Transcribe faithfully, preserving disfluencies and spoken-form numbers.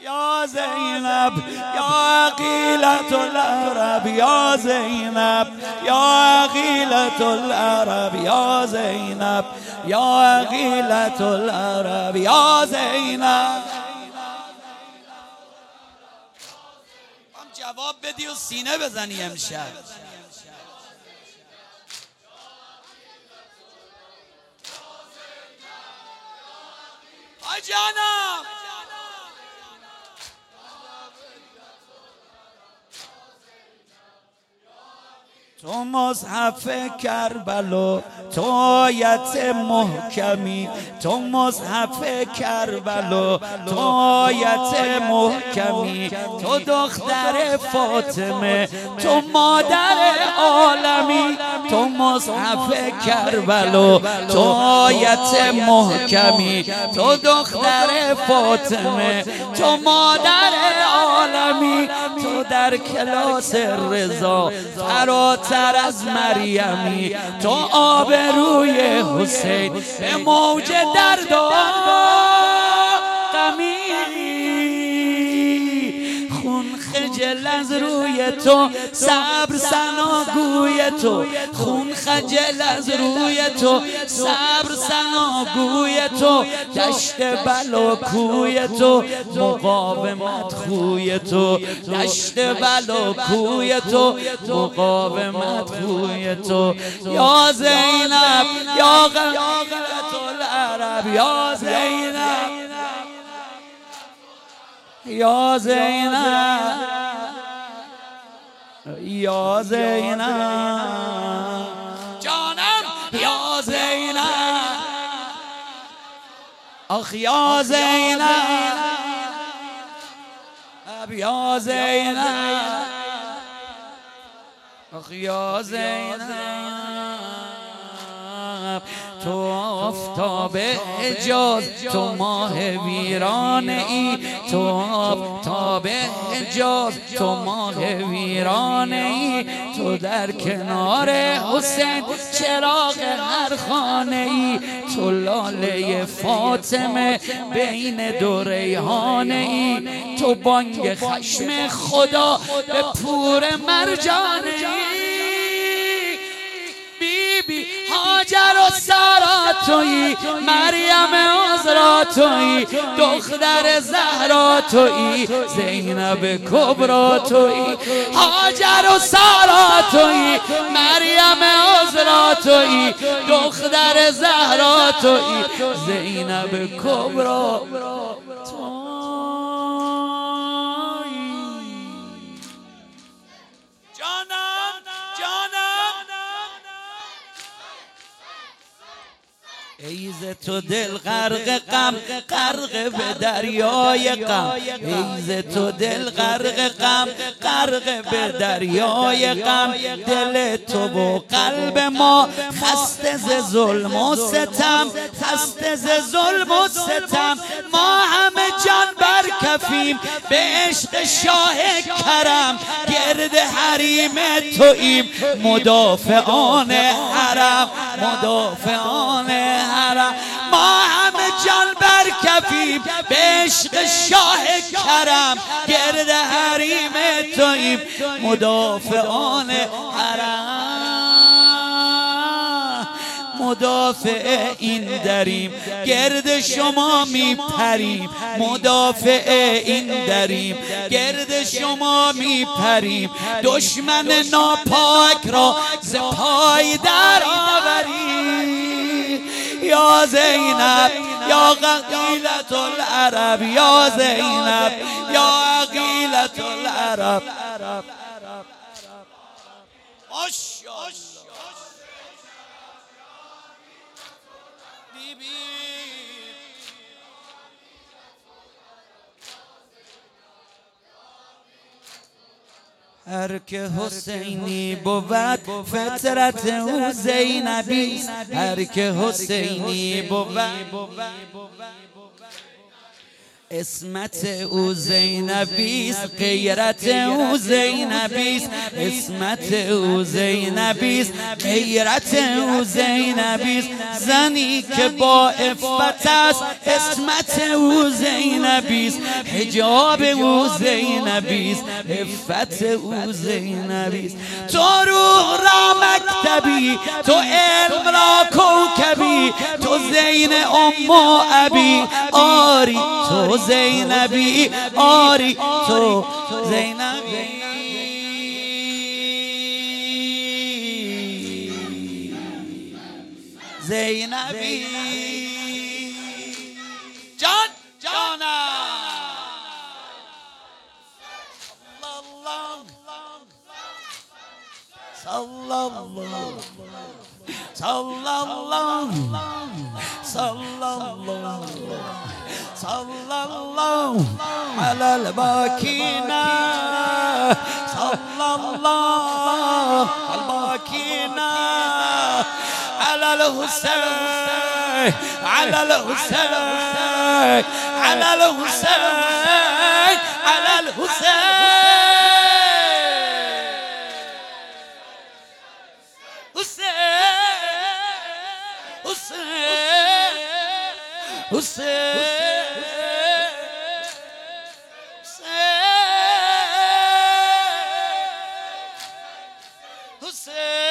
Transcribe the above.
یا زینب یا عقیلة العرب یا زینب یا عقیلة العرب یا زینب یا عقیلة العرب یا زینب. هم جواب بدی و سینه بزنی امشب. آی جانم تو مصحف کربلا تو آیت محکمی، تو مصحف کربلا تو آیت محکمی، تو دختر فاطمه تو مادر عالمی، تو مصحف کربلا تو آیت محکمی، تو دختر فاطمه تو مادر عالمی، تو در کلاس رضا فراتر از مریمی، تو آبروی حسین به موج درد و غمی، خون خجل از روی تو صبر ثناگوی تو، خون خجل از روی تو صبر ثناگوی تو، دشت بلا کوی تو مقاومت خوی تو، دشت بلا کوی تو مقاومت خوی تو. یا زینب یا عقیلة العرب یا زینب یا زینب یا زینب جانم یا زینب آخ یا زینب یا زینب آخ یا زینب. تو آفتاب حجاز تو ماه ویرانه ای، تو آفتاب حجاز تو ماه ویرانه ای، تو در کنار حسین چراغ هر خانه ای، تو لاله فاطمه بین دو ریحانه ای، تو بانگ خشم خدا به پور مرجانه ای. بی هاجر و سارا تویی، مریم عذرا تویی، دختر زهرا تویی، زینب کبرا تویی، هاجر و سارا تویی، مریم عذرا تویی، دختر زهرا تویی، زینب کبرا تویی. جانم جانم ای ز تو دل غرق غم، غرق به دریای غم، ای ز تو دل غرق غم، غرق به دریای غم، دل تو و قلب ما خسته ز ظلم و ستم، خسته ز ظلم و ستم، ما همه جان بر کفیم به عشق شاه کرم، گرد حریم توییم مدافعان حرم، مدافعان حرم، ما همه جان بر کفیم به عشق شاه کرم، گرد حریم توییم مدافعان حرم، مدافع این دریم گرد شما میپریم، مدافع این دریم گرد شما میپریم، دشمن ناپاک را ز پای در آوریم. یا زینب یا عقیلة العرب یا زینب یا عقیلة العرب. ماشاءالله بی بی هر که حسینی بود فطرت او زینبی است، هر که حسینی بود اسمت او زینبیست، غیرت او زینبیست، اسمت او زینبیست، غیرت او زینبیست. زنی که با عفت است اسمت او زینبیست، حجاب او زینبیست، عفت او زینبیست. تو روح را مکتبی، تو علم را کوکبی، تو زین ام و ابی، آری تو زینبی، آری تو زینبی. زینبی جان جانا صلی الله صلی الله صلی الله صلی الله علی الباکینا، صلی الله الباکینا على الحسين، على الحسين، على الحسين، على الحسين. حسين حسين حسين